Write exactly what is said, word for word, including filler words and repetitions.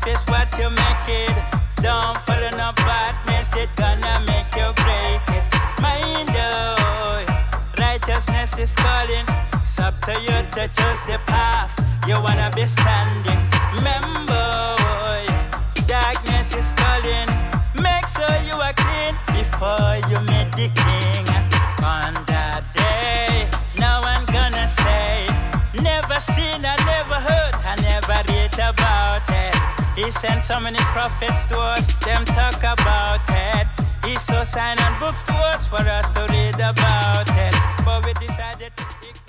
life is what you make it. Don't follow no badness, it gonna make you break it. Mind oh, righteousness is calling. It's up to you to choose the path you wanna be standing. Remember, darkness is calling. Make sure you are clean before you meet the king. On that day, no one gonna say, never seen, I never heard, I never read about it. He sent so many prophets to us, them talk about it. He so sign on books to us for us to read about it. But we decided to pick